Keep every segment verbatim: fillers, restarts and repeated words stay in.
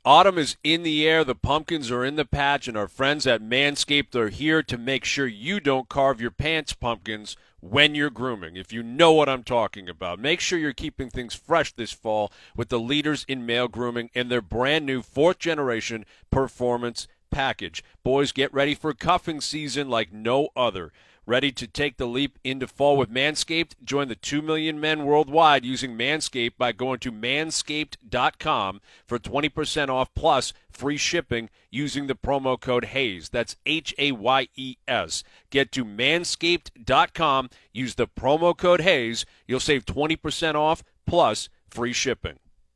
Autumn is in the air, the pumpkins are in the patch, and our friends at Manscaped are here to make sure you don't carve your pants pumpkins when you're grooming. If you know what I'm talking about, make sure you're keeping things fresh this fall with the leaders in male grooming and their brand new fourth generation performance package. Boys, get ready for cuffing season like no other. Ready to take the leap into fall with Manscaped? Join the two million men worldwide using Manscaped by going to manscaped dot com for twenty percent off plus free shipping using the promo code HAYES. That's H A Y E S. Get to manscaped dot com, use the promo code HAYES. You'll save twenty percent off plus free shipping.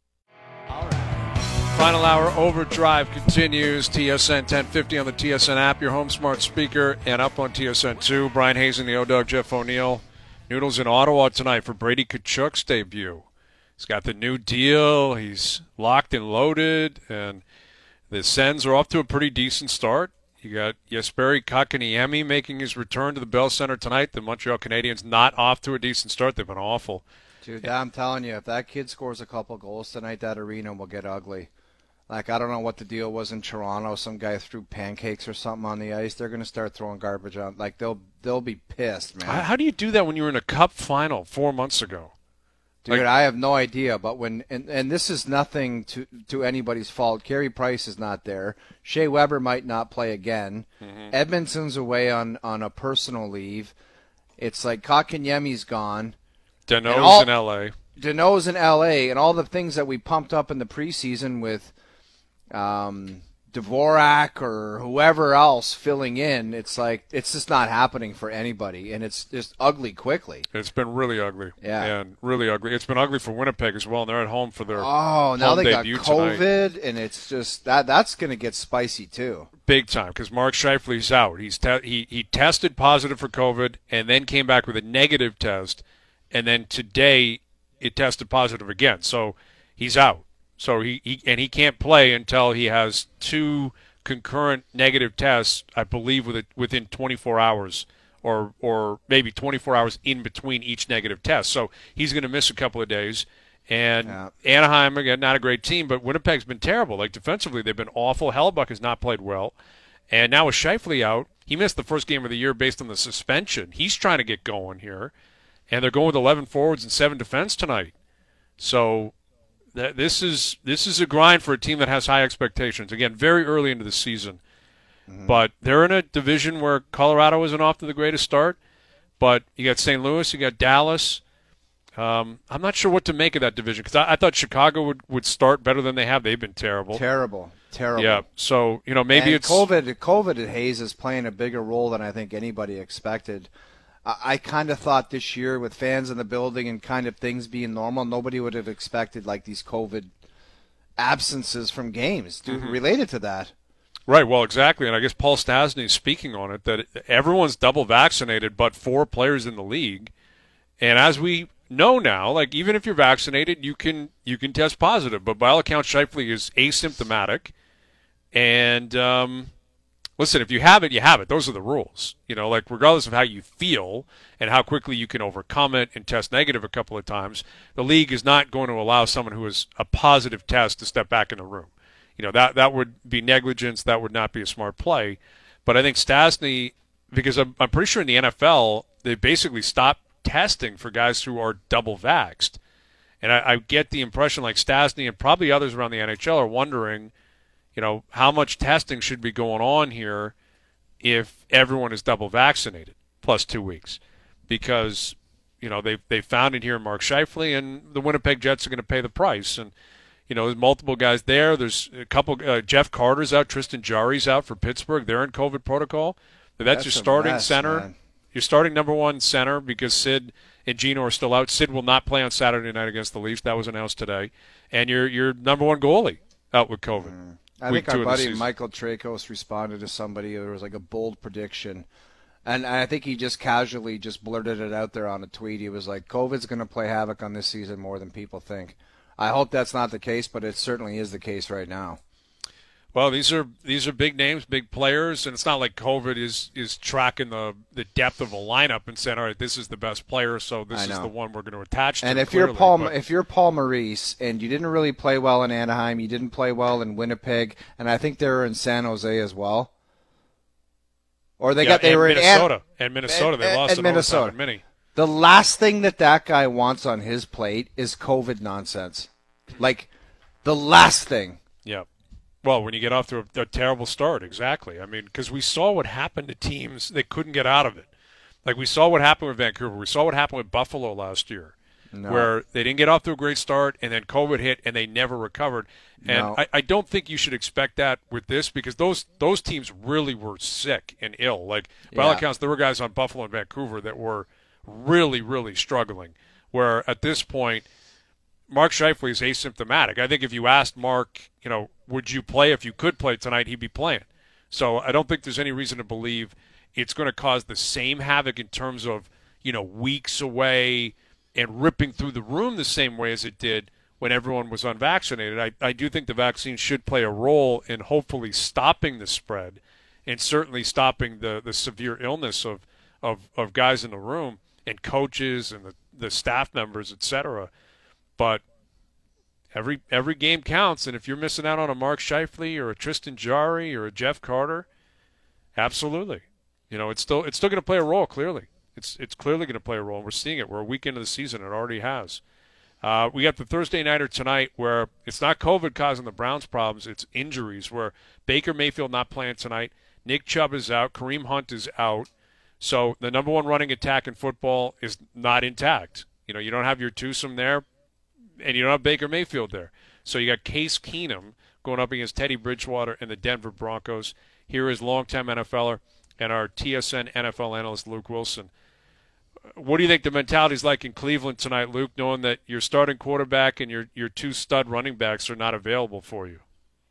Final hour overdrive continues. T S N ten fifty on the T S N app, your home smart speaker, and up on T S N two. Brian Hayes and the O-Dog, Jeff O'Neill. Noodles in Ottawa tonight for Brady Tkachuk's debut. He's got the new deal. He's locked and loaded, and the Sens are off to a pretty decent start. You got Jesperi Kotkaniemi making his return to the Bell Center tonight. The Montreal Canadiens not off to a decent start. They've been awful. Dude, I'm telling you, if that kid scores a couple goals tonight, that arena will get ugly. Like, I don't know what the deal was in Toronto. Some guy threw pancakes or something on the ice. They're going to start throwing garbage on. Like, they'll they'll be pissed, man. How do you do that when you were in a cup final four months ago? Dude, Like, I have no idea. But when and, and this is nothing to, to anybody's fault. Carey Price is not there. Shea Weber might not play again. Mm-hmm. Edmondson's away on, on a personal leave. It's like Kotkaniemi's gone. Danault's all, in L A. Danault's in L A. And all the things that we pumped up in the preseason with um, Dvorak or whoever else filling in, it's like it's just not happening for anybody, and it's just ugly quickly. It's been really ugly. Yeah. And really ugly. It's been ugly for Winnipeg as well, and they're at home for their Oh, now home they got debut COVID, tonight. and it's just that that's going to get spicy too. Big time, because Mark Scheifele's out. He's te- he, he tested positive for COVID and then came back with a negative test, and then today it tested positive again. So he's out. So he, he and he can't play until he has two concurrent negative tests, I believe, with within twenty-four hours, or or maybe twenty-four hours in between each negative test. So he's going to miss a couple of days. And Yeah. Anaheim, again, not a great team, but Winnipeg's been terrible. Like, defensively, they've been awful. Hellebuck has not played well. And now with Scheifele out, he missed the first game of the year based on the suspension. He's trying to get going here. And they're going with eleven forwards and seven defense tonight. So this is this is a grind for a team that has high expectations. Again, very early into the season. Mm-hmm. But they're in a division where Colorado isn't off to the greatest start. But you got Saint Louis, you got Dallas. Um, I'm not sure what to make of that division because I, I thought Chicago would, would start better than they have. They've been terrible. Terrible. Terrible. Yeah, so, you know, maybe and it's COVID. COVID at Hayes is playing a bigger role than I think anybody expected. I, I kind of thought this year with fans in the building and kind of things being normal, nobody would have expected like these COVID absences from games to, mm-hmm. related to that. Right, well, exactly, and I guess Paul Stastny is speaking on it, that everyone's double vaccinated but four players in the league. And as we know now, like even if you're vaccinated, you can you can test positive. But by all accounts, Scheifele is asymptomatic. And um, listen, if you have it, you have it. Those are the rules. You know, like regardless of how you feel and how quickly you can overcome it and test negative a couple of times, the league is not going to allow someone who is a positive test to step back in the room. You know, that that would be negligence. That would not be a smart play. But I think Stastny, because I'm, I'm pretty sure in the N F L, they basically stopped testing for guys who are double vaxxed. And I, I get the impression like Stastny and probably others around the N H L are wondering, you know, how much testing should be going on here if everyone is double vaccinated plus two weeks. Because, you know, they've, they found it here in Mark Scheifele, and the Winnipeg Jets are going to pay the price. And, you know, there's multiple guys there. There's a couple. Uh, Jeff Carter's out. Tristan Jarry's out for Pittsburgh. They're in COVID protocol. That's, That's your starting mess, center. Man. Your starting number one center because Sid and Gino are still out. Sid will not play on Saturday night against the Leafs. That was announced today. And your your number one goalie out with COVID. Mm. I think our buddy Michael Trakos responded to somebody. There was like a bold prediction. And I think he just casually just blurted it out there on a tweet. He was like, COVID's going to play havoc on this season more than people think. I hope that's not the case, but it certainly is the case right now. Well, these are these are big names, big players, and it's not like COVID is is tracking the, the depth of a lineup and saying, all right, this is the best player, so this is the one we're going to attach to. And if clearly, you're Paul, but... if you're Paul Maurice, and you didn't really play well in Anaheim, you didn't play well in Winnipeg, and I think they were in San Jose as well. Or they yeah, got they and were Minnesota. in and Minnesota. And, they and, lost and in Minnesota. overtime in Mini. The last thing that that guy wants on his plate is COVID nonsense. Like the last thing. Yeah. Well, when you get off to a, a terrible start, exactly. I mean, because we saw what happened to teams that couldn't get out of it. Like we saw what happened with Vancouver. We saw what happened with Buffalo last year, no. where they didn't get off to a great start, and then COVID hit, and they never recovered. And no. I, I don't think you should expect that with this, because those those teams really were sick and ill. Like, by all yeah. accounts, there were guys on Buffalo and Vancouver that were really, really struggling, where at this point, Mark Scheifele is asymptomatic. I think if you asked Mark, you know, would you play if you could play tonight, he'd be playing. So I don't think there's any reason to believe it's going to cause the same havoc in terms of, you know, weeks away and ripping through the room the same way as it did when everyone was unvaccinated. I, I do think the vaccine should play a role in hopefully stopping the spread and certainly stopping the, the severe illness of, of, of guys in the room and coaches and the, the staff members, et cetera. But every every game counts, and if you're missing out on a Mark Scheifele or a Tristan Jarry or a Jeff Carter, absolutely, you know, it's still it's still going to play a role. Clearly, it's it's clearly going to play a role. And we're seeing it. We're a week into the season; it already has. Uh, we got the Thursday nighter tonight, where it's not COVID causing the Browns problems; it's injuries. Where Baker Mayfield not playing tonight, Nick Chubb is out, Kareem Hunt is out, so the number one running attack in football is not intact. You know, you don't have your twosome there. And you don't have Baker Mayfield there. So you got Case Keenum going up against Teddy Bridgewater and the Denver Broncos. Here is longtime NFLer and our T S N N F L analyst, Luke Wilson. What do you think the mentality is like in Cleveland tonight, Luke, knowing that your starting quarterback and your, your two stud running backs are not available for you?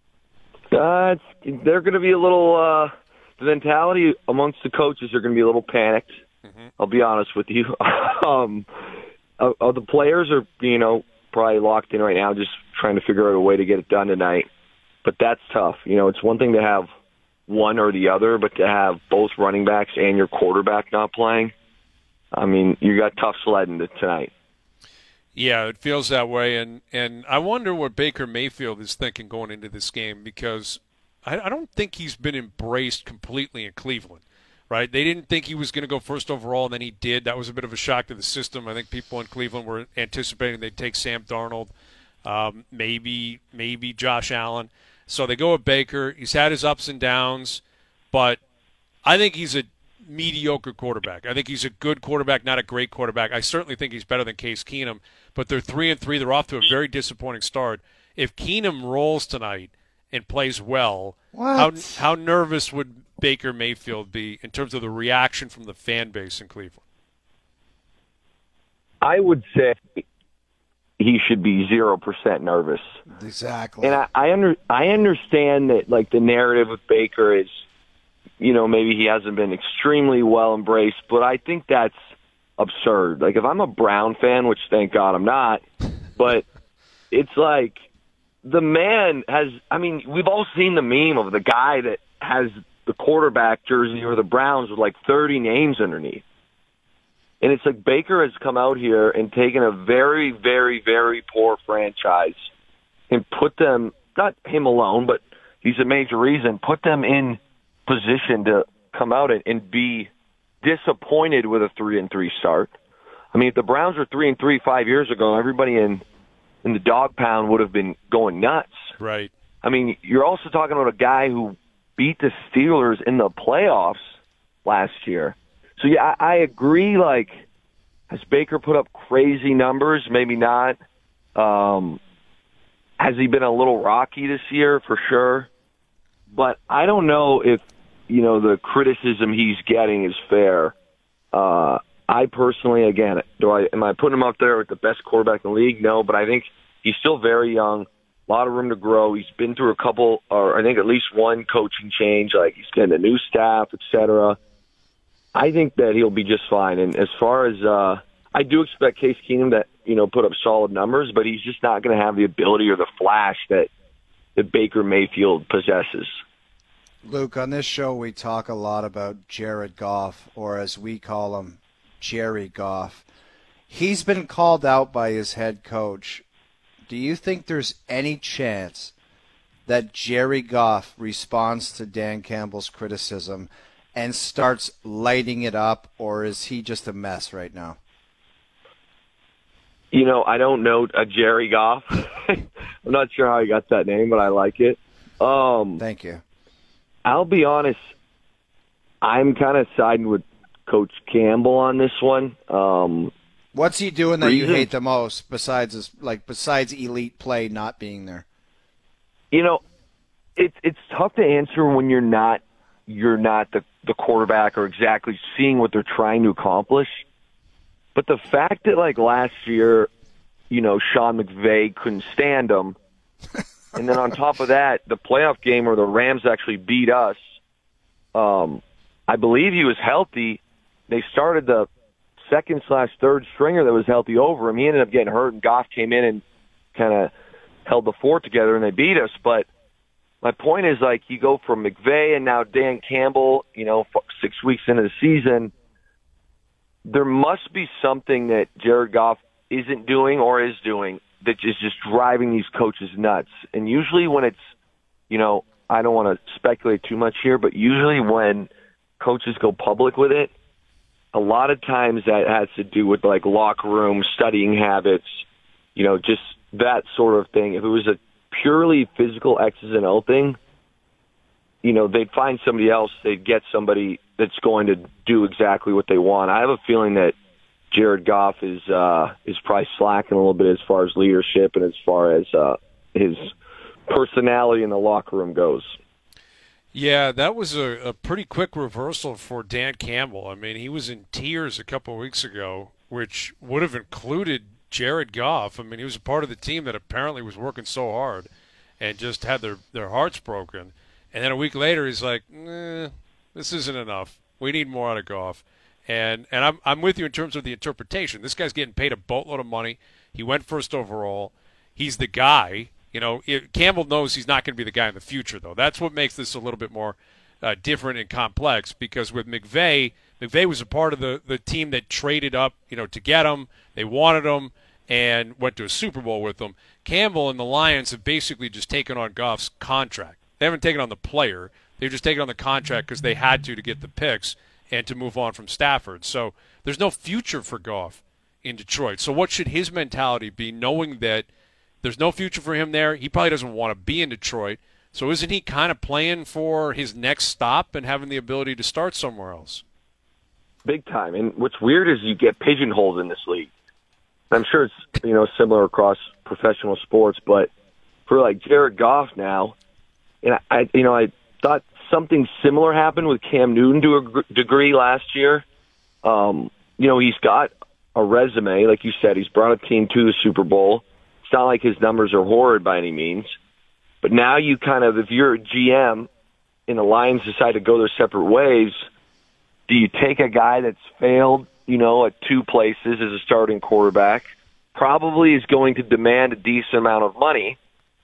Uh, they're going to be a little uh, – the mentality amongst the coaches are going to be a little panicked. Mm-hmm. I'll be honest with you. um, uh, uh, the players are, you know – probably locked in right now, just trying to figure out a way to get it done tonight. But that's tough. You know, it's one thing to have one or the other, but to have both running backs and your quarterback not playing, I mean, you got tough sledding tonight. Yeah, it feels that way. And, and I wonder what Baker Mayfield is thinking going into this game, because I, I don't think he's been embraced completely in Cleveland. Right? They didn't think he was going to go first overall, and then he did. That was a bit of a shock to the system. I think people in Cleveland were anticipating they'd take Sam Darnold, um, maybe maybe Josh Allen. So they go with Baker. He's had his ups and downs, but I think he's a mediocre quarterback. I think he's a good quarterback, not a great quarterback. I certainly think he's better than Case Keenum, but they're three and three. They're off to a very disappointing start. If Keenum rolls tonight and plays well, what? how how nervous would Baker Mayfield be in terms of the reaction from the fan base in Cleveland? I would say he should be zero percent nervous. Exactly. And I, I under I understand that, like, the narrative with Baker is, you know, maybe he hasn't been extremely well embraced, but I think that's absurd. Like, if I'm a Brown fan, which thank God I'm not, but it's like the man has, I mean, we've all seen the meme of the guy that has the quarterback jersey or the Browns with like thirty names underneath. And it's like Baker has come out here and taken a very, very, very poor franchise and put them, not him alone, but he's a major reason, put them in position to come out and, and be disappointed with a three and three start. I mean, if the Browns were three and three five years ago, everybody in, in the dog pound would have been going nuts. Right. I mean, you're also talking about a guy who beat the Steelers in the playoffs last year. So, yeah, I, I agree, like, has Baker put up crazy numbers? Maybe not. Um, has he been a little rocky this year? For sure. But I don't know if, you know, the criticism he's getting is fair. Uh, I personally, again, do I am I putting him up there with the best quarterback in the league? No, but I think he's still very young. A lot of room to grow. He's been through a couple, or I think at least one coaching change. Like, he's getting a new staff, et cetera. I think that he'll be just fine. And as far as uh, I do expect Case Keenum to, you know, put up solid numbers, but he's just not going to have the ability or the flash that that Baker Mayfield possesses. Luke, on this show we talk a lot about Jared Goff, or as we call him, Jerry Goff. He's been called out by his head coach. Do you think there's any chance that Jerry Goff responds to Dan Campbell's criticism and starts lighting it up, or is he just a mess right now? You know, I don't know a Jerry Goff. I'm not sure how he got that name, but I like it. Um, Thank you. I'll be honest, I'm kind of siding with Coach Campbell on this one. Um, What's he doing that you reason- hate the most besides his, like besides elite play not being there? You know, it's it's tough to answer when you're not you're not the, the quarterback or exactly seeing what they're trying to accomplish. But the fact that, like, last year, you know, Sean McVay couldn't stand him, and then on top of that, the playoff game where the Rams actually beat us, um, I believe he was healthy. They started the second slash third stringer that was healthy over him. He ended up getting hurt, and Goff came in and kind of held the fort together, and they beat us. But my point is, like, you go from McVay and now Dan Campbell, you know, six weeks into the season, there must be something that Jared Goff isn't doing or is doing that is just driving these coaches nuts. And usually when it's, you know, I don't want to speculate too much here, but usually when coaches go public with it, a lot of times that has to do with, like, locker room, studying habits, you know, just that sort of thing. If it was a purely physical X's and O thing, you know, they'd find somebody else. They'd get somebody that's going to do exactly what they want. I have a feeling that Jared Goff is uh, is probably slacking a little bit as far as leadership and as far as uh, his personality in the locker room goes. Yeah, that was a, a pretty quick reversal for Dan Campbell. I mean, he was in tears a couple of weeks ago, which would have included Jared Goff. I mean, he was a part of the team that apparently was working so hard and just had their, their hearts broken. And then a week later, he's like, eh, this isn't enough. We need more out of Goff. And and I'm I'm with you in terms of the interpretation. This guy's getting paid a boatload of money. He went first overall. He's the guy. You know, it, Campbell knows he's not going to be the guy in the future, though. That's what makes this a little bit more uh, different and complex, because with McVay, McVay was a part of the, the team that traded up, you know, to get him. They wanted him and went to a Super Bowl with him. Campbell and the Lions have basically just taken on Goff's contract. They haven't taken on the player. They've just taken on the contract because they had to to get the picks and to move on from Stafford. So there's no future for Goff in Detroit. So what should his mentality be, knowing that there's no future for him there? He probably doesn't want to be in Detroit. So isn't he kind of playing for his next stop and having the ability to start somewhere else? Big time. And what's weird is you get pigeonholed in this league. I'm sure it's, you know, similar across professional sports, but for, like, Jared Goff now, and I, you know, I thought something similar happened with Cam Newton to a gr- degree last year. Um, you know, he's got a resume, like you said. He's brought a team to the Super Bowl. It's not like his numbers are horrid by any means. But now you kind of, if you're a G M and the Lions decide to go their separate ways, do you take a guy that's failed, you know, at two places as a starting quarterback, probably is going to demand a decent amount of money,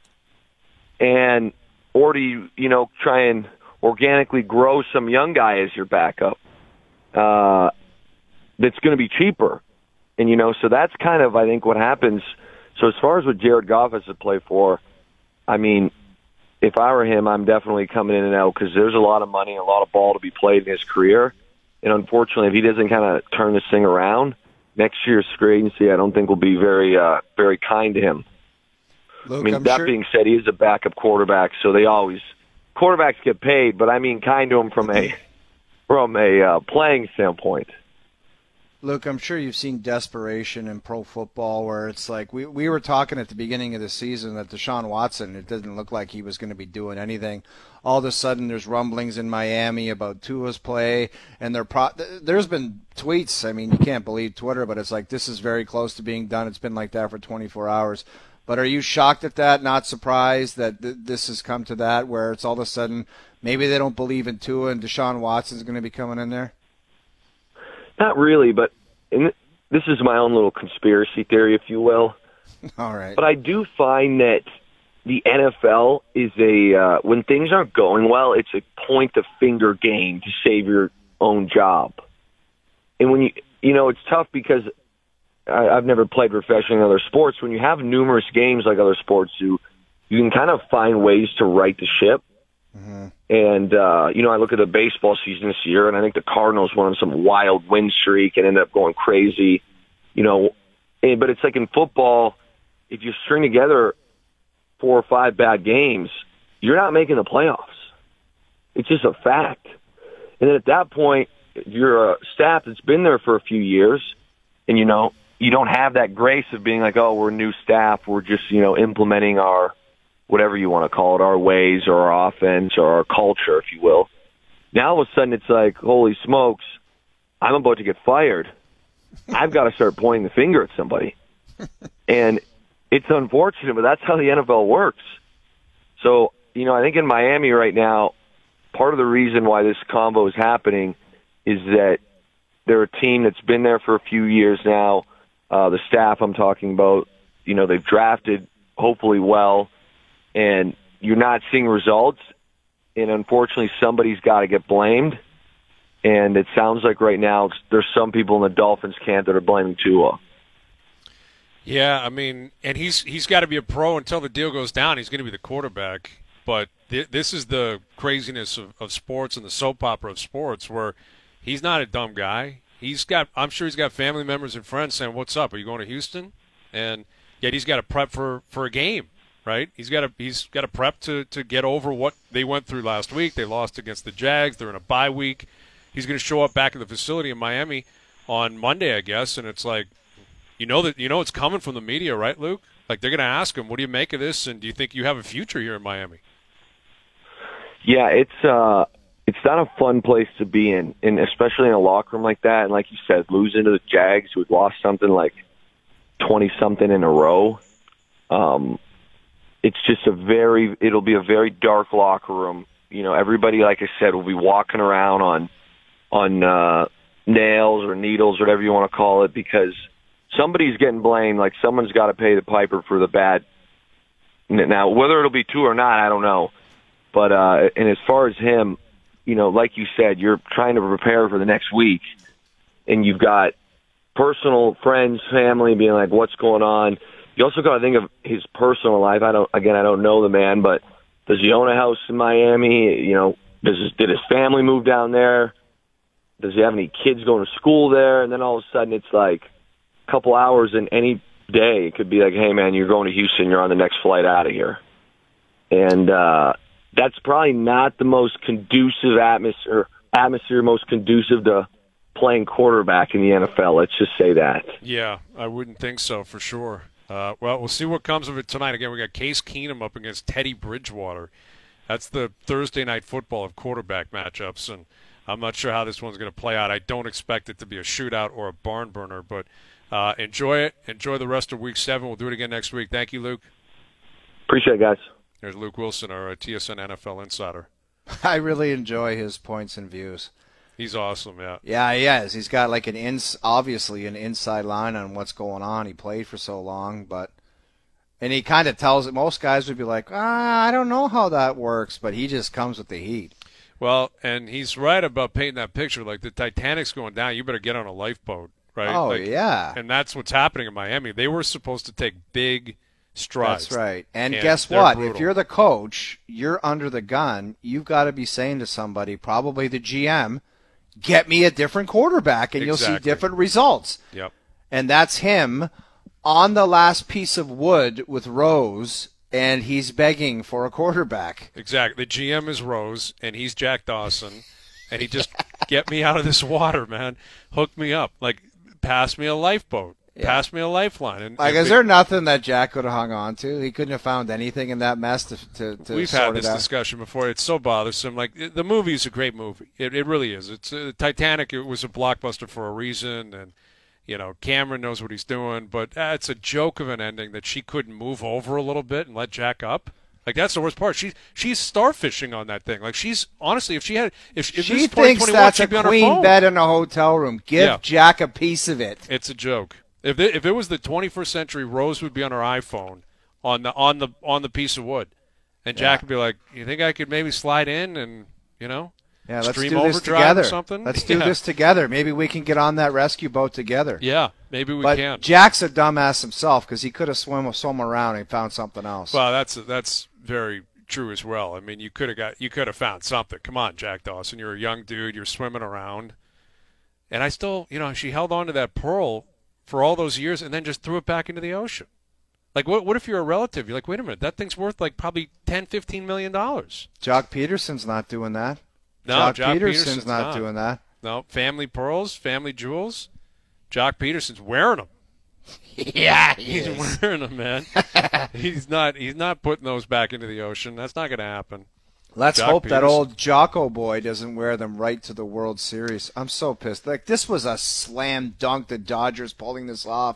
and or do you, you know, try and organically grow some young guy as your backup uh, that's going to be cheaper? And, you know, so that's kind of, I think, what happens. So as far as what Jared Goff has to play for, I mean, if I were him, I'm definitely coming in and out because there's a lot of money, a lot of ball to be played in his career. And unfortunately, if he doesn't kind of turn this thing around, next year's free agency, I don't think will be very, uh, very kind to him. Luke, I mean, I'm that sure... being said, he is a backup quarterback, so they always quarterbacks get paid. But I mean, kind to him from a from a uh, playing standpoint. Luke, I'm sure you've seen desperation in pro football where it's like we, we were talking at the beginning of the season that Deshaun Watson, it didn't look like he was going to be doing anything. All of a sudden there's rumblings in Miami about Tua's play, and they're pro- there's been tweets. I mean, you can't believe Twitter, but it's like this is very close to being done. It's been like that for twenty-four hours. But are you shocked at that, not surprised that th- this has come to that where it's all of a sudden maybe they don't believe in Tua and Deshaun Watson's going to be coming in there? Not really, but and this is my own little conspiracy theory, if you will. All right. But I do find that the N F L is a uh, when things aren't going well, it's a point the finger game to save your own job. And when you you know, it's tough because I, I've never played professionally in other sports. When you have numerous games like other sports do, you can kind of find ways to right the ship. Mm-hmm. And, uh, you know, I look at the baseball season this year, and I think the Cardinals went on some wild win streak and ended up going crazy, you know. And, but it's like in football, if you string together four or five bad games, you're not making the playoffs. It's just a fact. And then at that point, you're a staff that's been there for a few years, and, you know, you don't have that grace of being like, oh, we're new staff. We're just, you know, implementing our whatever you want to call it, our ways or our offense or our culture, if you will. Now all of a sudden it's like, holy smokes, I'm about to get fired. I've got to start pointing the finger at somebody. And it's unfortunate, but that's how the N F L works. So, you know, I think in Miami right now, part of the reason why this combo is happening is that they're a team that's been there for a few years now. Uh, the staff I'm talking about, you know, they've drafted hopefully well, and you're not seeing results, and unfortunately somebody's got to get blamed. And it sounds like right now there's some people in the Dolphins camp that are blaming Tua. Yeah, I mean, and he's he's got to be a pro until the deal goes down. He's going to be the quarterback. But th- this is the craziness of, of sports and the soap opera of sports, where he's not a dumb guy. He's got, I'm sure he's got family members and friends saying, "What's up? Are you going to Houston?" And yet he's got to prep for, for a game. Right, he's got to he's got to prep to, to get over what they went through last week. They lost against the Jags. They're in a bye week. He's going to show up back at the facility in Miami on Monday, I guess, and it's like, you know that you know it's coming from the media, right, Luke? Like they're going to ask him, "What do you make of this? And do you think you have a future here in Miami?" Yeah, it's uh, it's not a fun place to be in, and especially in a locker room like that. And like you said, losing to the Jags, who had lost something like twenty something in a row. Um. It's just a very, it'll be a very dark locker room. You know, everybody, like I said, will be walking around on, on, uh, nails or needles, whatever you want to call it, because somebody's getting blamed. Like someone's got to pay the piper for the bad. Now, whether it'll be two or not, I don't know. But, uh, and as far as him, you know, like you said, you're trying to prepare for the next week, and you've got personal friends, family being like, what's going on? You also got to think of his personal life. I don't. Again, I don't know the man, but does he own a house in Miami? You know, does his, did his family move down there? Does he have any kids going to school there? And then all of a sudden, it's like a couple hours in any day. It could be like, hey, man, you're going to Houston. You're on the next flight out of here. And uh, that's probably not the most conducive atmosphere, atmosphere most conducive to playing quarterback in the N F L. Let's just say that. Yeah, I wouldn't think so for sure. Uh, well, we'll see what comes of it tonight. Again, we got Case Keenum up against Teddy Bridgewater. That's the Thursday night football of quarterback matchups, and I'm not sure how this one's going to play out. I don't expect it to be a shootout or a barn burner, but uh, enjoy it. Enjoy the rest of Week seven. We'll do it again next week. Thank you, Luke. Appreciate it, guys. There's Luke Wilson, our uh, T S N N F L insider. I really enjoy his points and views. He's awesome, yeah. Yeah, he is. He's got like an ins, obviously an inside line on what's going on. He played for so long, but and he kind of tells it. Most guys would be like, ah, I don't know how that works, but he just comes with the heat. Well, and he's right about painting that picture. Like the Titanic's going down, you better get on a lifeboat, right? Oh like, yeah. And that's what's happening in Miami. They were supposed to take big strides. That's right. And, and guess what? brutal. If you're the coach, you're under the gun. You've got to be saying to somebody, probably the G M, get me a different quarterback, and Exactly. you'll see different results. Yep. And that's him on the last piece of wood with Rose, and he's begging for a quarterback. Exactly. The G M is Rose, and he's Jack Dawson, and he just, get me out of this water, man. Hook me up. Like, pass me a lifeboat. Yeah. Pass me a lifeline. And, like, and is there nothing that Jack could have hung on to? He couldn't have found anything in that mess to, to, to We've sort had it this out. discussion before. It's so bothersome. Like, the movie is a great movie. It, it really is. It's uh, Titanic. It was a blockbuster for a reason, and you know Cameron knows what he's doing. But uh, it's a joke of an ending that she couldn't move over a little bit and let Jack up. Like, that's the worst part. She she's starfishing on that thing. Like, she's honestly, if she had, if, if she this thinks that's a she'd be on her queen phone. bed in a hotel room. Give Yeah. Jack a piece of it. It's a joke. If it, if it was the twenty-first century, Rose would be on her iPhone on the on the on the piece of wood, and Jack Yeah. would be like, "You think I could maybe slide in and you know, Yeah, let's stream do this overdrive together. or something? Let's do Yeah. this together. Maybe we can get on that rescue boat together. Yeah, maybe we but can. Jack's a dumbass himself because he could have swum swum around and found something else. Well, that's that's very true as well. I mean, you could have got you could have found something. Come on, Jack Dawson, you're a young dude. You're swimming around, and I still, you know, she held on to that pearl for all those years and then just threw it back into the ocean. Like, what what if you're a relative? You're like, wait a minute, that thing's worth like probably ten, fifteen million dollars. Jock Peterson's not doing that. No, Jock, Jock Peterson's, Peterson's not, not. doing that. No, family pearls, family jewels. Jock Peterson's wearing them. Yeah, He's wearing them, man. he's not. He's not putting those back into the ocean. That's not going to happen. Let's Jock hope that Peterson. old Jocko boy doesn't wear them right to the World Series. I'm so pissed. Like, this was a slam dunk. The Dodgers pulling this off.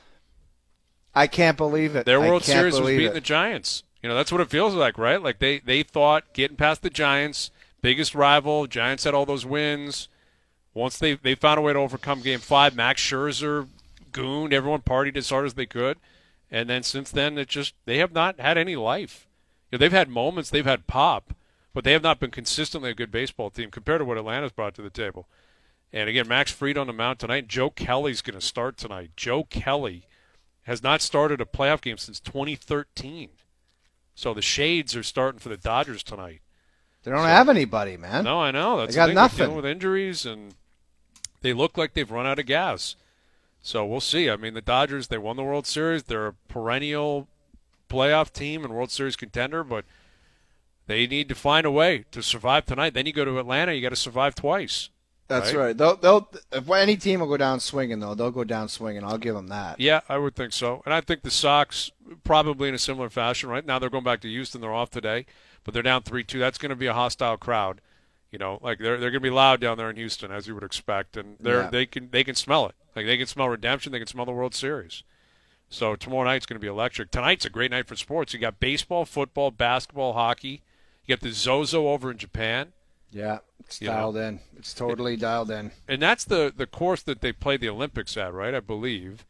I can't believe it. Their I World can't Series was believe beating it. the Giants. You know, that's what it feels like, right? Like they, they thought getting past the Giants, biggest rival, Giants had all those wins. Once they, they found a way to overcome game five, Max Scherzer gooned, everyone partied as hard as they could. And then since then, it just they have not had any life. You know, they've had moments, they've had pop, but they have not been consistently a good baseball team compared to what Atlanta's brought to the table. And again, Max Fried on the mound tonight. Joe Kelly's going to start tonight. Joe Kelly has not started a playoff game since twenty thirteen. So the Shades are starting for the Dodgers tonight. They don't So- have anybody, man. No, I know. That's They got the thing. They're nothing. dealing with injuries, and they look like they've run out of gas. So we'll see. I mean, the Dodgers, they won the World Series. They're a perennial playoff team and World Series contender, but they need to find a way to survive tonight. Then you go to Atlanta, you got to survive twice. That's right. right. They'll, they'll, if any team will go down swinging, though, they'll go down swinging. I'll give them that. Yeah, I would think so. And I think the Sox probably in a similar fashion. Right now they're going back to Houston. They're off today, but they're down three two. That's going to be a hostile crowd. You know, like they're they're going to be loud down there in Houston, as you would expect, and they're Yeah. they can they can smell it. Like they can smell redemption. They can smell the World Series. So tomorrow night's going to be electric. Tonight's a great night for sports. You got baseball, football, basketball, hockey. You got the Zozo over in Japan. Yeah, it's You dialed in. It's totally dialed in. And that's the, the course that they played the Olympics at, right? I believe,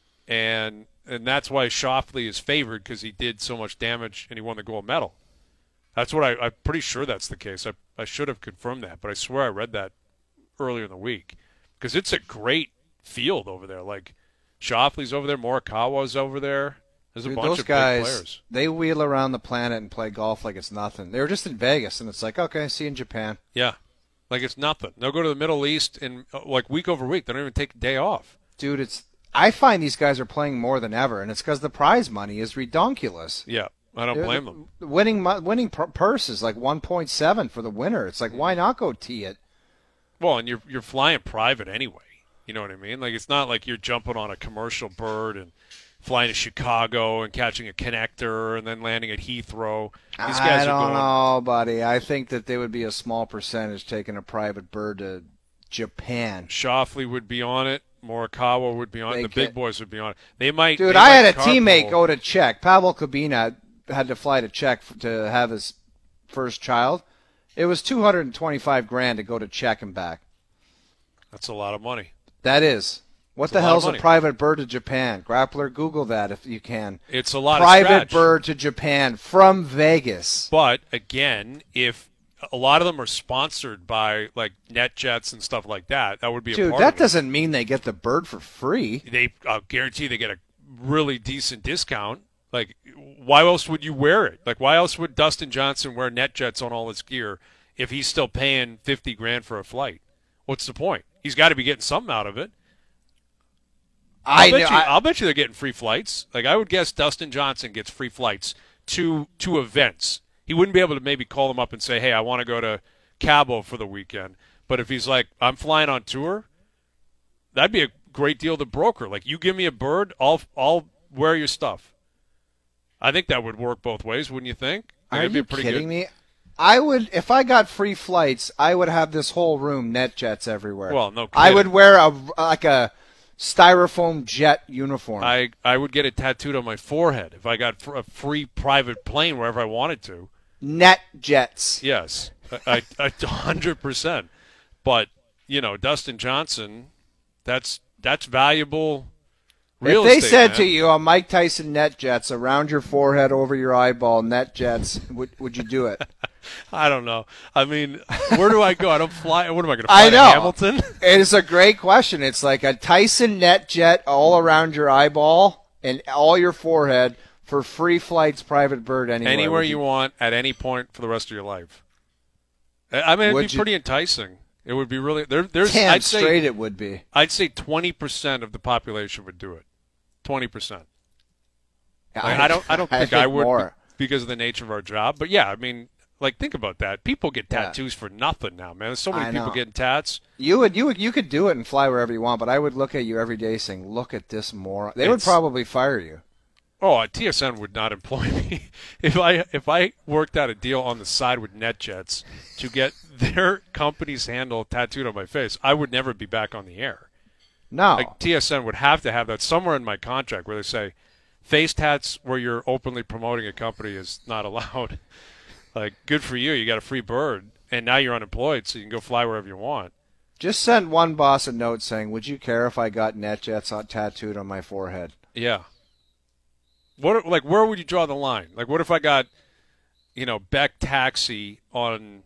and and that's why Shoffley is favored because he did so much damage and he won the gold medal. That's what I, I'm pretty sure that's the case. I I should have confirmed that, but I swear I read that earlier in the week because it's a great field over there. Like Shoffley's over there, Morikawa's over there. There's a Dude, bunch those of guys, big players. they wheel around the planet and play golf like it's nothing. They were just in Vegas, and it's like, okay, see you in Japan. Yeah, like it's nothing. They'll go to the Middle East and uh, like week over week. They don't even take a day off. Dude, it's. I find these guys are playing more than ever, and it's because the prize money is redonkulous. Yeah, I don't blame them. The Winning mo- winning pr- purse is like one point seven for the winner. It's like, why not go tee it? Well, and you're you're flying private anyway. You know what I mean? Like it's not like you're jumping on a commercial bird and flying to Chicago and catching a connector and then landing at Heathrow. These guys I are don't going. know, buddy. I think that they would be a small percentage taking a private bird to Japan. Shoffley would be on it. Morikawa would be on it. They The can't- big boys would be on it. They might. Dude, they I might had a carpool. teammate go to Czech. Pavel Kubina had to fly to Czech f- to have his first child. It was two hundred twenty-five grand to go to Czech and back. That's a lot of money. That is. What It's a the lot of hell's a money. private bird to Japan? Grappler, Google that if you can. It's a lot of Private scratch. bird to Japan from Vegas. But again, if a lot of them are sponsored by like NetJets and stuff like that, that would be a Dude, part that of it. doesn't mean they get the bird for free. They I'll guarantee they get a really decent discount. Like, why else would you wear it? Like, why else would Dustin Johnson wear NetJets on all his gear if he's still paying fifty grand for a flight? What's the point? He's got to be getting something out of it. I I'll bet know. you. I, I'll bet you they're getting free flights. Like, I would guess Dustin Johnson gets free flights to to events. He wouldn't be able to maybe call them up and say, "Hey, I want to go to Cabo for the weekend." But if he's like, "I'm flying on tour," that'd be a great deal to broker. Like, you give me a bird, I'll I'll wear your stuff. I think that would work both ways, wouldn't you think? Like, are it'd be you pretty kidding good. me? I would, if I got free flights, I would have this whole room NetJets everywhere. Well, no I kidding. would wear a like a styrofoam jet uniform. I I would get it tattooed on my forehead if I got fr- a free private plane wherever I wanted to. NetJets. Yes, I I a hundred percent. But you know, Dustin Johnson, that's that's valuable Real if they estate, said man. to you, a Mike Tyson net jets around your forehead, over your eyeball, net jets, would would you do it? I don't know. I mean, where do I go? I don't fly. What am I going to fly I to know. Hamilton? It is a great question. It's like a Tyson net jet all around your eyeball and all your forehead for free flights, private bird, anywhere. Anywhere Would you want, at any point for the rest of your life. I I mean, it'd Would be you- pretty enticing. It would be really. There, there's. Damn I'd say. straight it would be. I'd say twenty percent of the population would do it. Twenty percent. Like, I don't. I don't think I, would more. because of the nature of our job. But yeah, I mean, like think about that. People get Yeah. tattoos for nothing now, man. There's so many I people know. getting tats. You would, you would, you could do it and fly wherever you want, but I would look at you every day saying, "Look at this moron." They would It's- probably fire you. Oh, T S N would not employ me if I if I worked out a deal on the side with NetJets to get their company's handle tattooed on my face. I would never be back on the air. No, Like T S N would have to have that somewhere in my contract where they say face tats where you're openly promoting a company is not allowed. Like, good for you, you got a free bird, and now you're unemployed, so you can go fly wherever you want. just send one boss a note saying, "Would you care if I got net jets on, tattooed on my forehead?" Yeah. What like where would you draw the line? Like, what if I got, you know, Beck Taxi on,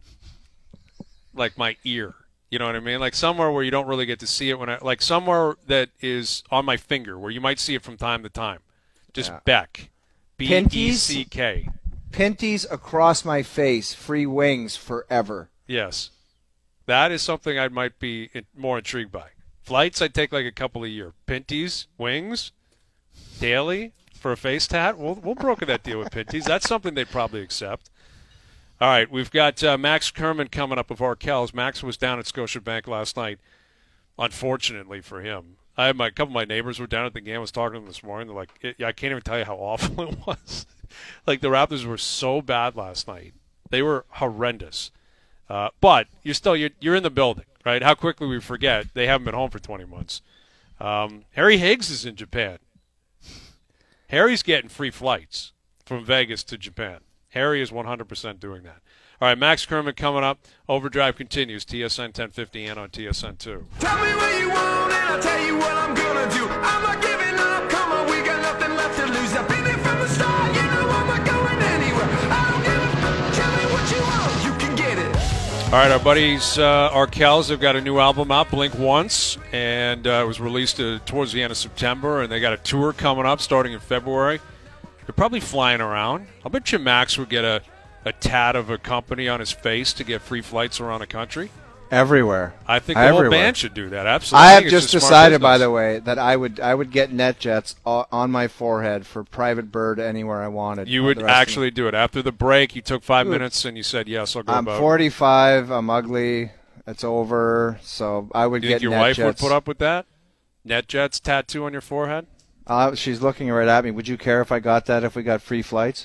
like, my ear? You know what I mean? Like somewhere where you don't really get to see it when I like somewhere that is on my finger where you might see it from time to time. Just Yeah. Beck, B E C K. Pinties across my face, free wings forever. Yes, that is something I might be in, more intrigued by. Flights, I'd take like a couple a year. Pinties, wings, daily for a face tat. We'll we'll broker that deal with Pinties. That's something they'd probably accept. All right, we've got uh, Max Kerman coming up of Arkells. Max was down at Scotiabank last night, unfortunately for him. I had my a couple of my neighbors were down at the game. I was talking to them this morning. They're like, it, I can't even tell you how awful it was. Like, the Raptors were so bad last night. They were horrendous. Uh, but you're still you're, you're in the building, right? How quickly we forget they haven't been home for twenty months. Um, Harry Higgs is in Japan. Harry's getting free flights from Vegas to Japan. Harry is one hundred percent doing that. All right, Max Kerman coming up. Overdrive continues. T S N ten fifty and on T S N two. Tell me what you want and I'll tell you what I'm gonna do. I'm not giving up, come on, we got nothing left to lose. I've been here from the start, you know I'm not going anywhere. I don't give a, tell me what you want, you can get it. All right, our buddies uh, Arkells have got a new album out, Blink Once, and uh, it was released uh, towards the end of September, and they got a tour coming up starting in February. They're probably flying around. I'll bet you Max would get a, a tat of a company on his face to get free flights around the country. Everywhere. I think the whole Everywhere. band should do that. Absolutely. I I have think it's just a smart decided, by business. the way, that I would I would get net jets o- on my forehead for private bird anywhere I wanted. You for would the rest of actually do it. After the break, you took five Dude. minutes and you said, yes, I'll go I'm about. forty-five. I'm ugly. It's over. So I would You get think your net wife jets. would put up with that? NetJets tattoo on your forehead? Uh, she's looking right at me. Would you care if I got that if we got free flights?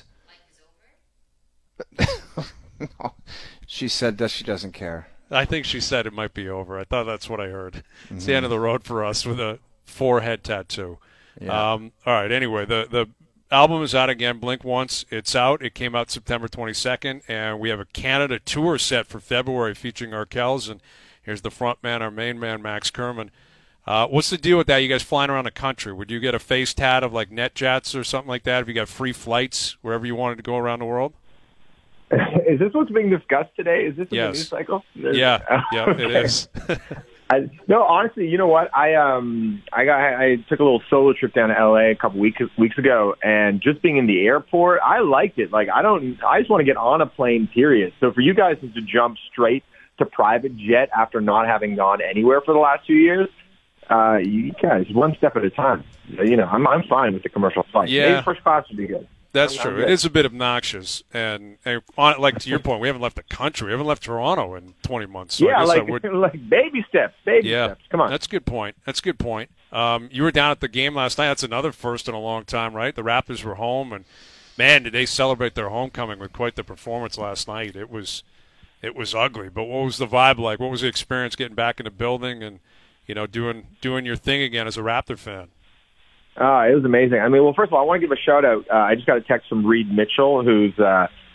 No. She said that she doesn't care. I think she said it might be over. I thought that's what I heard. Mm-hmm. It's the end of the road for us with a forehead tattoo. Yeah. Um, all right. Anyway, the the album is out again. Blink Once. It's out. It came out September twenty-second, and we have a Canada tour set for February featuring Arkells. And here's the front man, our main man, Max Kerman. Uh, what's the deal with that? You guys flying around the country? Would you get a face tat of like NetJets or something like that if you got free flights wherever you wanted to go around the world? Is this what's being discussed today? Is this in Yes. the news cycle? There's- Yeah, yeah, it Okay. is. I, no, honestly, you know what? I um, I got I took a little solo trip down to L A a couple weeks weeks ago, and just being in the airport, I liked it. Like I don't, I just want to get on a plane. Period. So for you guys to jump straight to private jet after not having gone anywhere for the last two years, uh, you guys one step at a time. You know, I'm I'm fine with the commercial flight. Yeah. Maybe first class would be good. That's I'm- true. I'm It good. is a bit obnoxious, and, and on, like to your point, we haven't left the country. We haven't left Toronto in twenty months. So I Yeah, guess I like would, like baby steps, baby yeah, steps. Come on. That's a good point. That's a good point. Um, you were down at the game last night. That's another first in a long time, right? The Raptors were home, and man, did they celebrate their homecoming with quite the performance last night. It was, it was ugly. But what was the vibe like? What was the experience getting back in the building and, you know, doing doing your thing again as a Raptor fan? Uh, it was amazing. I mean, well, first of all, I want to give a shout out. Uh, I just got a text from Reed Mitchell, who's uh,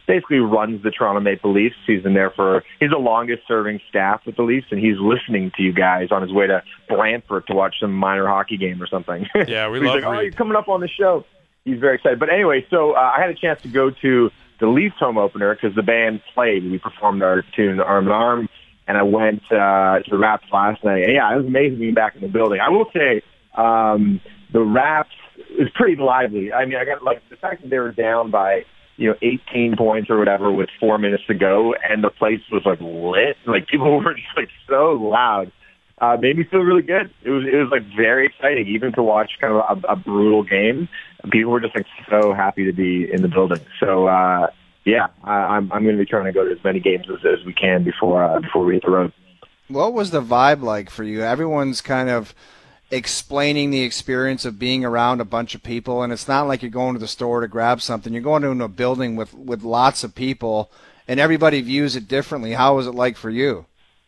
basically runs the Toronto Maple Leafs. He's been there for, he's the longest serving staff with the Leafs, and he's listening to you guys on his way to Brantford to watch some minor hockey game or something. Yeah, we he's love like, oh, Reed. you're coming up on the show. He's very excited. But anyway, so uh, I had a chance to go to the Leafs home opener because the band played. We performed our tune Arm in Arm, and I went uh, to the Raps last night. And yeah, it was amazing being back in the building. I will say um, the Raps is pretty lively. I mean, I got like the fact that they were down by, you know, eighteen points or whatever with four minutes to go, and the place was like lit. Like people were just like so loud. Uh, made me feel really good. It was it was like very exciting, even to watch kind of a, a brutal game. People were just like so happy to be in the building. So uh, yeah, I, I'm I'm going to be trying to go to as many games as, as we can before uh, before we hit the road. What was the vibe like for you? Everyone's kind of explaining the experience of being around a bunch of people, and it's not like you're going to the store to grab something. You're going into a building with, with lots of people, and everybody views it differently. How was it like for you?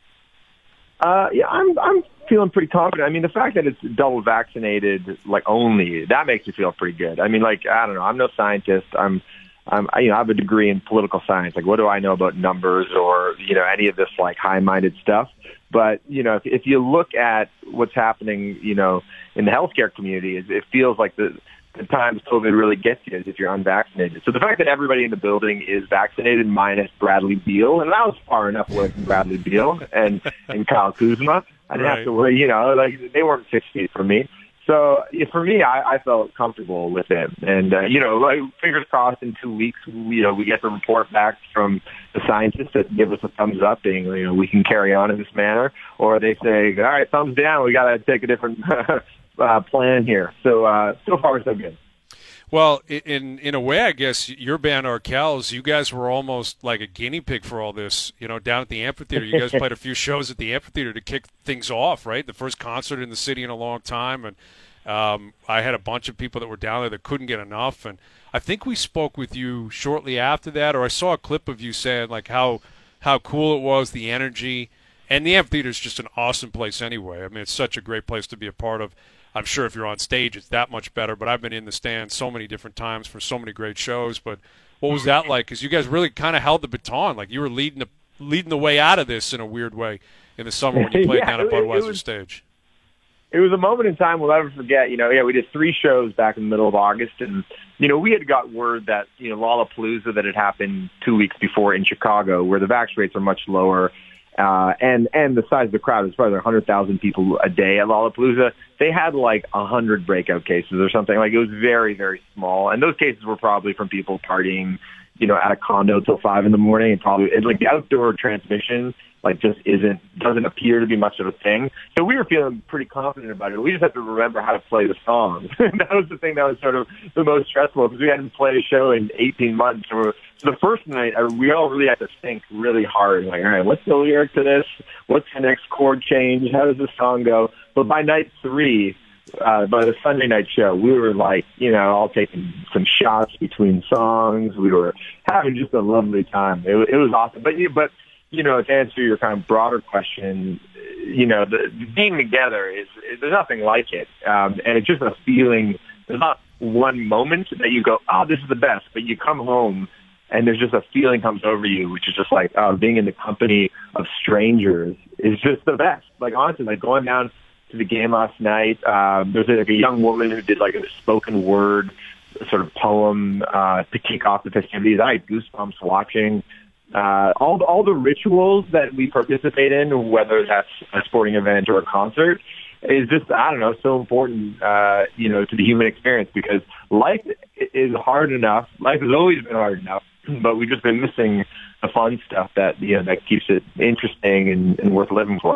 Uh, yeah, I'm I'm feeling pretty confident. I mean, the fact that it's double vaccinated, like only, that makes me feel pretty good. I mean, like I don't know, I'm no scientist. I'm I'm I, you know I have a degree in political science. Like, what do I know about numbers or you know any of this like high-minded stuff? But you know, if, if you look at what's happening, you know, in the healthcare community, it, it feels like the the times COVID really gets you is if you're unvaccinated. So the fact that everybody in the building is vaccinated minus Bradley Beal, and that was far enough away from Bradley Beal and, and Kyle Kuzma. I didn't Right. have to worry, you know, like they weren't six feet from me. So yeah, for me, I, I felt comfortable with it. And, uh, you know, like, fingers crossed in two weeks, you know, we get the report back from the scientists that give us a thumbs up, being, you know, we can carry on in this manner. Or they say, all right, thumbs down, we got to take a different uh, plan here. So, uh, so far, so good. Well, in in a way, I guess your band Arkells, you guys were almost like a guinea pig for all this. You know, down at the amphitheater, you guys played a few shows at the amphitheater to kick things off, right? The first concert in the city in a long time, and um, I had a bunch of people that were down there that couldn't get enough. And I think we spoke with you shortly after that, or I saw a clip of you saying like how how cool it was, the energy, and the amphitheater is just an awesome place anyway. I mean, it's such a great place to be a part of. I'm sure if you're on stage, it's that much better. But I've been in the stands so many different times for so many great shows. But what was that like? Because you guys really kind of held the baton, like you were leading the leading the way out of this in a weird way in the summer when you played Yeah, down at it- it Budweiser was- stage. It was a moment in time we'll never forget. You know, yeah, we did three shows back in the middle of August, and you know, we had got word that you know Lollapalooza that had happened two weeks before in Chicago, where the vax rates are much lower, uh, and and the size of the crowd is probably one hundred thousand people a day at Lollapalooza. They had like a hundred breakout cases or something. Like it was very very small, and those cases were probably from people partying, you know, at a condo till five in the morning, and probably it's like the outdoor transmission. Like just isn't doesn't appear to be much of a thing. So we were feeling pretty confident about it. We just have to remember how to play the songs. That was the thing that was sort of the most stressful because we hadn't played a show in eighteen months. So, we're, so the first night, uh, we all really had to think really hard. Like, all right, what's the lyric to this? What's the next chord change? How does this song go? But by night three, uh, by the Sunday night show, we were like, you know, all taking some shots between songs. We were having just a lovely time. It, it was awesome. But but. You know, to answer your kind of broader question, you know, the, being together is, is there's nothing like it, um, and it's just a feeling. There's not one moment that you go, oh, this is the best, but you come home and there's just a feeling comes over you, which is just like, oh, being in the company of strangers is just the best. Like honestly, like going down to the game last night, um, there was like a young woman who did like a spoken word sort of poem uh, to kick off the festivities. I had goosebumps watching. Uh, all the, all the rituals that we participate in, whether that's a sporting event or a concert, is just, I don't know, so important, uh, you know, to the human experience because life is hard enough. Life has always been hard enough, but we've just been missing the fun stuff that, you know, that keeps it interesting and, and worth living for.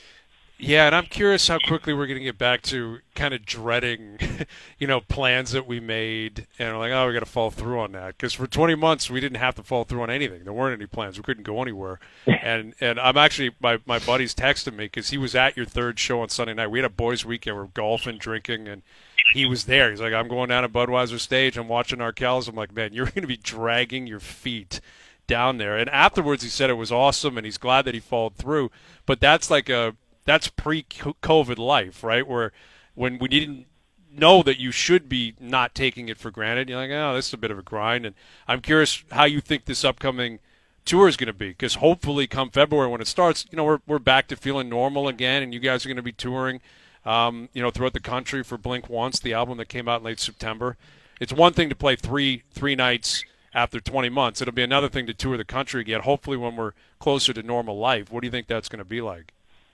Yeah, and I'm curious how quickly we're going to get back to kind of dreading, you know, plans that we made and we're like, oh, we got to follow through on that. Because for twenty months, we didn't have to follow through on anything. There weren't any plans. We couldn't go anywhere. and and I'm actually, my, my buddy's texting me because he was at your third show on Sunday night. We had a boys' weekend. We were golfing, drinking, and he was there. He's like, I'm going down to Budweiser stage. I'm watching Arkells. I'm like, man, you're going to be dragging your feet down there. And afterwards, he said it was awesome, and he's glad that he followed through. But that's like a That's pre-COVID life, right? Where when we didn't know that you should be not taking it for granted. You're like, oh, this is a bit of a grind. And I'm curious how you think this upcoming tour is going to be, because hopefully come February when it starts, you know, we're we're back to feeling normal again, and you guys are going to be touring, um, you know, throughout the country for Blink Once, the album that came out in late September. It's one thing to play three three nights after twenty months. It'll be another thing to tour the country again, hopefully when we're closer to normal life. What do you think that's going to be like?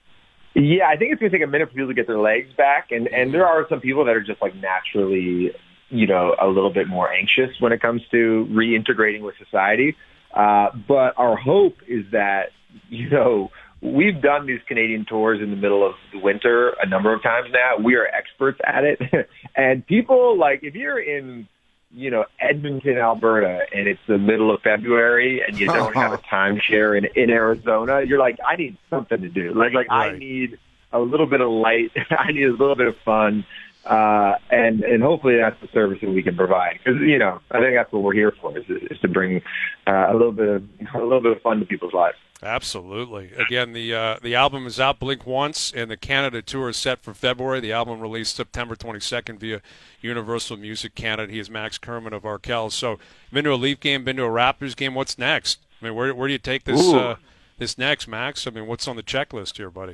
Yeah, I think it's going to take a minute for people to get their legs back, and and there are some people that are just like naturally, you know, a little bit more anxious when it comes to reintegrating with society. Uh, but our hope is that, you know, we've done these Canadian tours in the middle of the winter a number of times now. We are experts at it, and people like if you're in, you know, Edmonton, Alberta, and it's the middle of February, and you don't have a timeshare in in Arizona, you're like, I need something to do. Like, like right. I need a little bit of light. I need a little bit of fun, uh, and and hopefully that's the service that we can provide. Because you know, I think that's what we're here for is, is to bring uh, a little bit of a little bit of fun to people's lives. Absolutely. Again, the uh, the album is out, Blink Once, and the Canada tour is set for February. The album released September twenty-second via Universal Music Canada. He is Max Kerman of Arkells. So, been to a Leaf game, been to a Raptors game. What's next? I mean, where where do you take this uh, this next, Max? I mean, what's on the checklist here, buddy?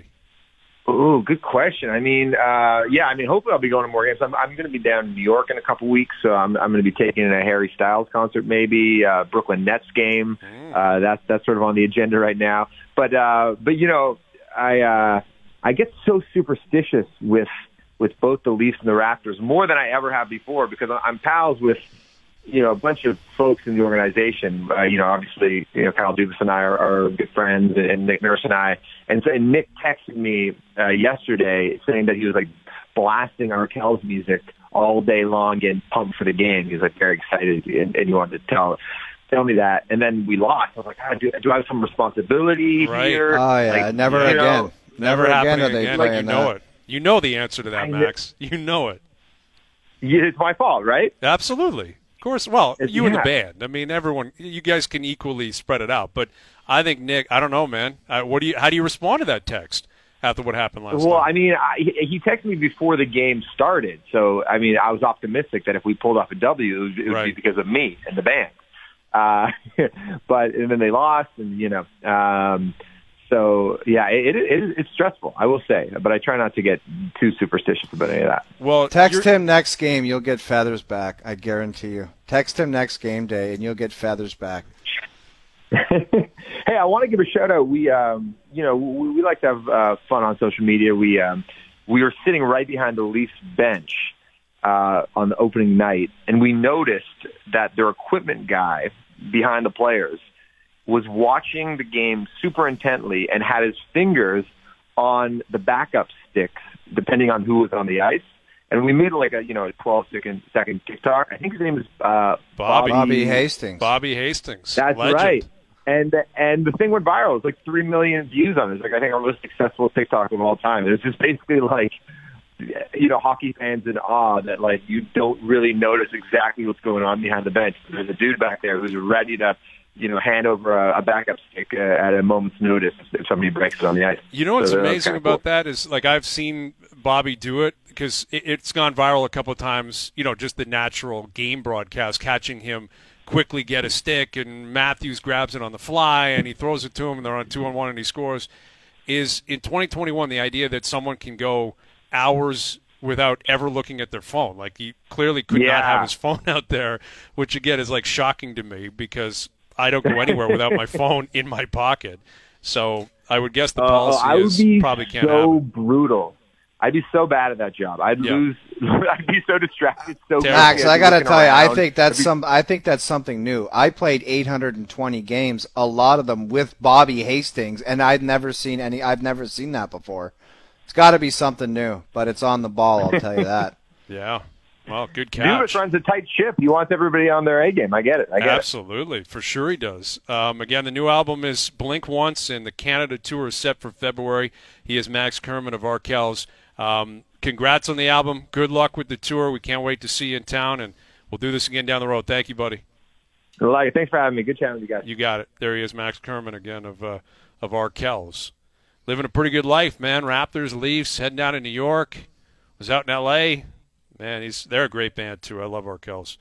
Oh, good question. I mean, uh, yeah, I mean, hopefully I'll be going to more games. I'm, I'm going to be down in New York in a couple weeks, so I'm, I'm going to be taking in a Harry Styles concert, maybe uh, Brooklyn Nets game. Uh, that's that's sort of on the agenda right now. But uh, but you know, I uh, I get so superstitious with with both the Leafs and the Raptors more than I ever have before because I'm pals with, you know, a bunch of folks in the organization. Uh, you know, obviously, you know, Kyle Dubas and I are, are good friends, and Nick Nurse and I. And so and Nick texted me uh, yesterday saying that he was like blasting Arkells music all day long, getting pumped for the game. He was like very excited, and, and he wanted to tell tell me that. And then we lost. I was like, God, do, do I have some responsibility Right. here? Oh yeah, Like, never you again. know, Never, Never again happening are they again. Like, you playing know that. it. You know the answer to that, I know- Max. You know it. yeah, it's my fault, right? Absolutely. Of course. Well, It's- you and the yeah. band. I mean, everyone. You guys can equally spread it out. But I think Nick. I don't know, man. Uh, what do you? How do you respond to that text after what happened last Well, night? I mean, I, he he texted me before the game started, so I mean, I was optimistic that if we pulled off a W, it would, it would Right. be because of me and the band. Uh, but and then they lost, and you know, um, so yeah, it, it, it it's stressful, I will say, but I try not to get too superstitious about any of that. well, Text you're- him next game, you'll get feathers back. I guarantee you. Text him next game day, and you'll get feathers back. Hey, I want to give a shout out. We, um, you know, we, we like to have uh, fun on social media. We um, we were sitting right behind the Leafs bench uh, on the opening night, and we noticed that their equipment guy behind the players was watching the game super intently and had his fingers on the backup sticks, depending on who was on the ice. And we made like a you know a twelve second second TikTok. I think his name is uh, Bobby. Bobby Hastings. Bobby Hastings. That's Legend. right. And and the thing went viral. It was like three million views on it. It's like I think our most successful TikTok of all time. It's just basically like, you know, hockey fans in awe that like you don't really notice exactly what's going on behind the bench. There's a dude back there who's ready to, you know, hand over a, a backup stick uh, at a moment's notice if somebody breaks it on the ice. You know what's So, uh, that's amazing kinda about cool. that is, like, I've seen Bobby do it because it, it's gone viral a couple of times, you know, just the natural game broadcast, catching him quickly get a stick, and Matthews grabs it on the fly, and he throws it to him, and they're on two on one, and he scores, is in twenty twenty-one the idea that someone can go hours without ever looking at their phone. Like, he clearly could not Yeah. have his phone out there, which, again, is, like, shocking to me because I don't go anywhere without my phone in my pocket. So I would guess the Uh, policy I would is be probably can't so happen. brutal. I'd be so bad at that job. I'd Yeah. lose. I'd be so distracted. So Terrible. Max, quickly, I got to looking tell you, I around. think that's I'd be- some. I think that's something new. I played eight hundred twenty games, a lot of them with Bobby Hastings, and I'd never seen any. I've never seen that before. It's got to be something new, but it's on the ball. I'll tell you that. Yeah. Well, good Dubas catch. runs a tight ship. He wants everybody on their A game. I get it. I get it. Absolutely. For sure he does. Um, again, the new album is Blink Once, and the Canada tour is set for February. He is Max Kerman of Arkells. Um, congrats on the album. Good luck with the tour. We can't wait to see you in town, and we'll do this again down the road. Thank you, buddy. I like it. Thanks for having me. Good chatting with you guys. You got it. There he is, Max Kerman again of uh, of Arkells. Living a pretty good life, man. Raptors, Leafs, heading down to New York. Was out in L A Man, he's they're a great band too. I love Arkells.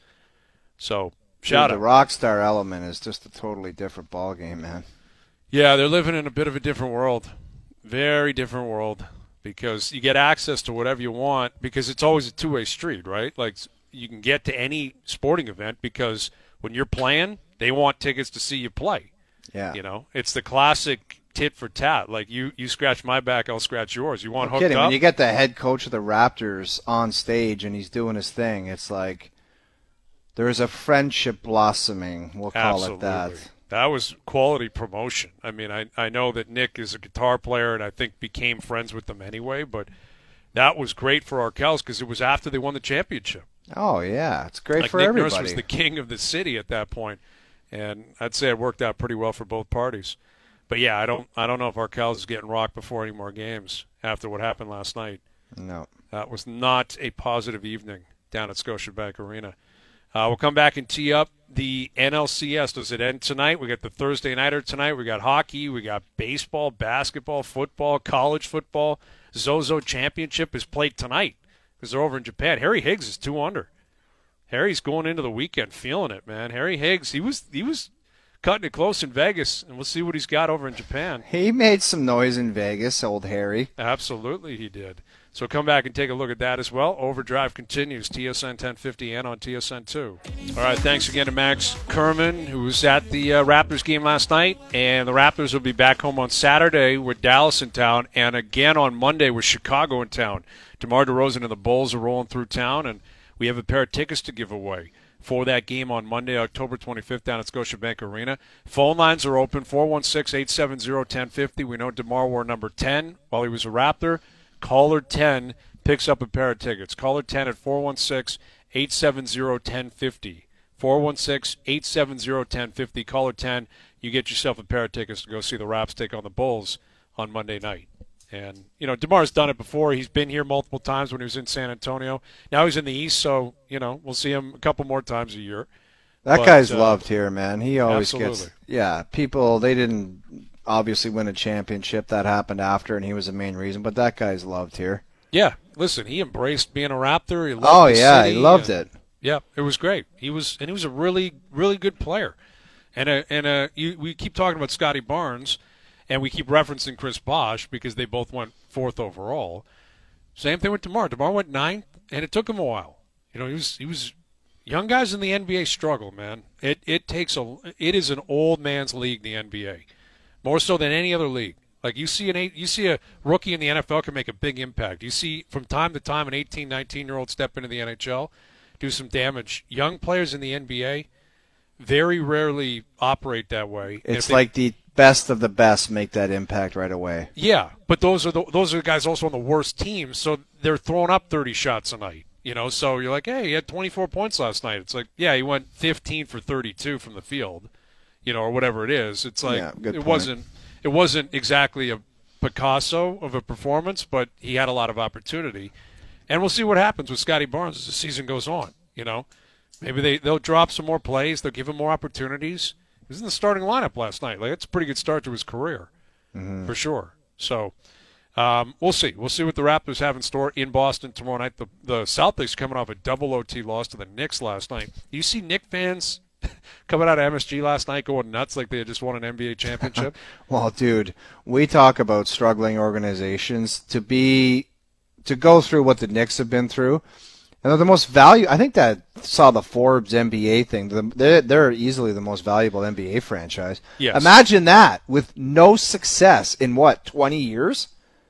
So shout Dude, out. the rock star element is just a totally different ballgame, man. Yeah, they're living in a bit of a different world. Very different world because you get access to whatever you want because it's always a two-way street, right? Like you can get to any sporting event because when you're playing, they want tickets to see you play. Yeah. You know, it's the classic tit for tat. Like you, you scratch my back, I'll scratch yours. You want No hooked kidding. up? When you get the head coach of the Raptors on stage and he's doing his thing, it's like there's a friendship blossoming. We'll call Absolutely. it that. That was quality promotion. I mean, I, I know that Nick is a guitar player and I think became friends with them anyway, but that was great for Arkells because it was after they won the championship. Oh, yeah. It's great like for Nick everybody. Nurse was the king of the city at that point, and I'd say it worked out pretty well for both parties. But yeah, I don't I don't know if Arkells is getting rocked before any more games after what happened last night. No. That was not a positive evening down at Scotiabank Arena. Uh, we'll come back and tee up the N L C S. Does it end tonight? We got the Thursday nighter tonight. We got hockey. We got baseball, basketball, football, college football. Zozo Championship is played tonight because they're over in Japan. Harry Higgs is two under. Harry's going into the weekend feeling it, man. Harry Higgs, he was he was cutting it close in Vegas, and we'll see what he's got over in Japan. He made some noise in Vegas, old Harry. Absolutely he did. So come back and take a look at that as well. Overdrive continues, T S N ten fifty and on T S N two. All right, thanks again to Max Kerman, who was at the uh, Raptors game last night. And the Raptors will be back home on Saturday with Dallas in town, and again on Monday with Chicago in town. DeMar DeRozan and the Bulls are rolling through town, and we have a pair of tickets to give away for that game on Monday, October twenty-fifth, down at Scotiabank Arena. Phone lines are open, four one six, eight seven zero, one zero five zero. We know DeMar wore number ten while he was a Raptor. Caller ten picks up a pair of tickets. Caller ten at four one six, eight seven zero, one zero five zero. four one six, eight seven zero, one zero five zero. Caller ten, you get yourself a pair of tickets to go see the Raps take on the Bulls on Monday night. And, you know, DeMar's done it before. He's been here multiple times when he was in San Antonio. Now he's in the East, so, you know, we'll see him a couple more times a year. That But, guy's uh, loved here, man. He always absolutely. gets – yeah, people, they didn't obviously win a championship. That happened after, and he was the main reason. But that guy's loved here. Yeah, listen, he embraced being a Raptor. He loved Oh, the yeah, city, he loved and- it. Yeah, it was great. He was, and he was a really, really good player. And a, and a, you, we keep talking about Scotty Barnes, and we keep referencing Chris Bosh because they both went fourth overall. Same thing with DeMar. DeMar went ninth, and it took him a while. You know, he was he was young guys in the N B A struggle, man. It it takes a it is an old man's league, the N B A, more so than any other league. Like you see an eight, you see a rookie in the N F L can make a big impact. You see from time to time an eighteen, nineteen year old step into the N H L, do some damage. Young players in the N B A very rarely operate that way. And It's if they- like the best of the best make that impact right away. yeah, but those are the those are the guys also on the worst teams, so they're throwing up thirty shots a night. You know, so you're like, hey, he had twenty-four points last night. It's like, yeah, he went fifteen for thirty-two from the field, you know, or whatever it is. It's like Yeah, good it point. wasn't it wasn't exactly a Picasso of a performance, but he had a lot of opportunity. And we'll see what happens with Scotty Barnes as the season goes on. You know, maybe they they'll drop some more plays, they'll give him more opportunities. He was in the starting lineup last night. Like, it's a pretty good start to his career, Mm-hmm. for sure. So um, we'll see. We'll see what the Raptors have in store in Boston tomorrow night. The the Celtics coming off a double O T loss to the Knicks last night. You see Knicks fans coming out of M S G last night going nuts like they had just won an N B A championship. Well, dude, we talk about struggling organizations to be to go through what the Knicks have been through. And they're the most value. I think that saw the Forbes N B A thing. The- They're, they're easily the most valuable N B A franchise. Yes. Imagine that with no success in what twenty years.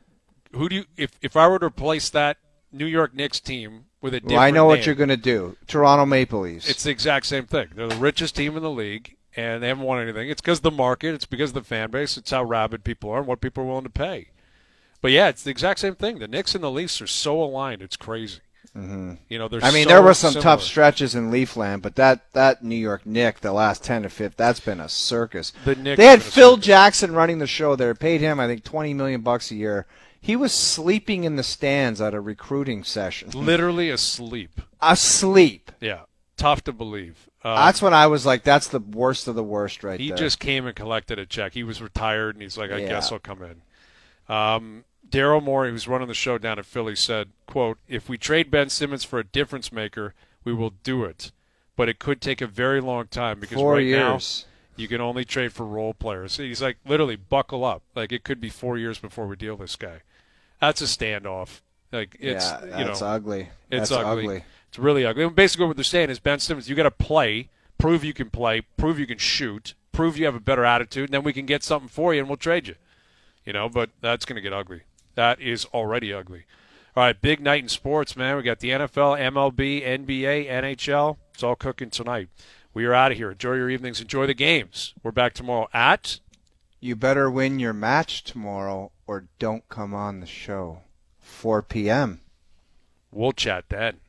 Who do you if if I were to replace that New York Knicks team with a different Well, I know what name, you're going to do. Toronto Maple Leafs. it's the exact same thing. They're the richest team in the league, and they haven't won anything. It's because of the market. It's because of the fan base. It's how rabid people are and what people are willing to pay. But, yeah, it's the exact same thing. The Knicks and the Leafs are so aligned. It's crazy. Mm-hmm. You know, they're I mean, so there were some similar. tough stretches in Leafland, but that, that New York Knicks, the last ten to fifteen, that's been a circus. The Knicks they had have been a Phil circus. Jackson running the show there. Paid him, I think, twenty million bucks a year. He was sleeping in the stands at a recruiting session. Literally asleep. Asleep. Yeah, tough to believe. Um, That's when I was like, that's the worst of the worst right he there. just came and collected a check. He was retired, and he's like, I Yeah. guess I'll come in. Um, Daryl Morey, who's running the show down at Philly, said, quote, if we trade Ben Simmons for a difference maker, we will do it. But it could take a very long time because Four right years. now you can only trade for role players. He's like, literally, buckle up. Like, it could be four years before we deal this guy. That's a standoff. Like, it's, yeah, you that's know, ugly. It's that's ugly. ugly. It's really ugly. And basically what they're saying is, Ben Simmons, you got to play, prove you can play, prove you can shoot, prove you have a better attitude, and then we can get something for you and we'll trade you. You know, but that's going to get ugly. That is already ugly. All right, big night in sports, man. We got the N F L, M L B, N B A, N H L. It's all cooking tonight. We are out of here. Enjoy your evenings. Enjoy the games. We're back tomorrow at... You better win your match tomorrow or don't come on the show. four p.m. We'll chat then.